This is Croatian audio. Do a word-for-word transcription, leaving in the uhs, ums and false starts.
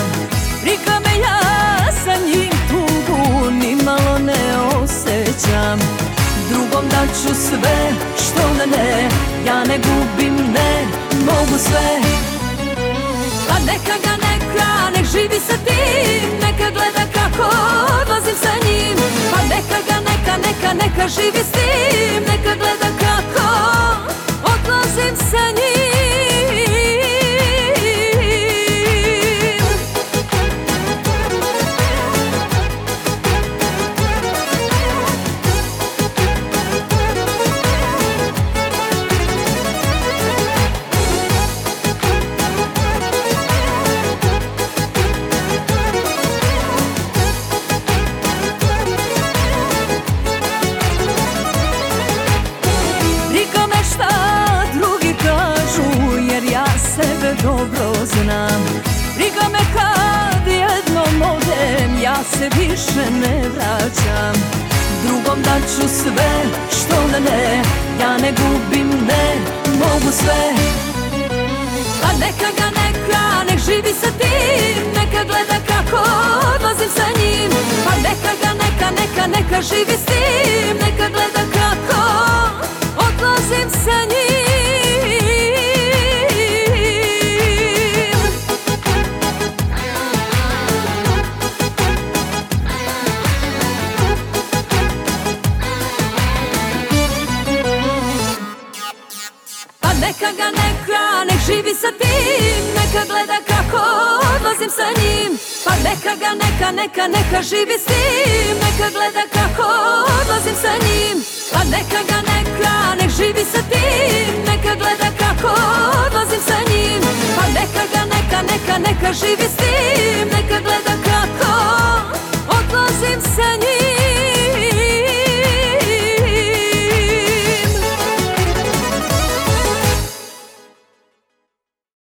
Rika me, ja sa njim tugu nimalo ne osjećam. Drugom daću sve što da ne, ja ne gubim, ne mogu sve. Pa neka ga neka, nek živi sa tim, neka gleda kako odlazim sa njim. Pa neka ga neka, neka, neka živi s tim, neka gleda kako odlazim sa njim. Sebe dobro znam. Briga me kad jednom odem, ja se više ne vraćam. Drugom daću sve što da ne, ja ne gubim, ne mogu sve. Pa neka ga neka, nek živi sa tim, neka gleda kako odlazim sa njim. Pa neka ga neka, neka, neka živi s tim, neka gleda kako odlazim sa njim. Neka ga neka, nek živi sa tim, neka gleda kako odlazim sa njim. Pa neka ga neka, neka, neka živi s tim, neka gleda kako odlazim sa njim. Pa neka ga neka, nek živi sa tim, neka gleda kako odlazim sa njim. Pa neka ga neka, neka, neka živi s tim, neka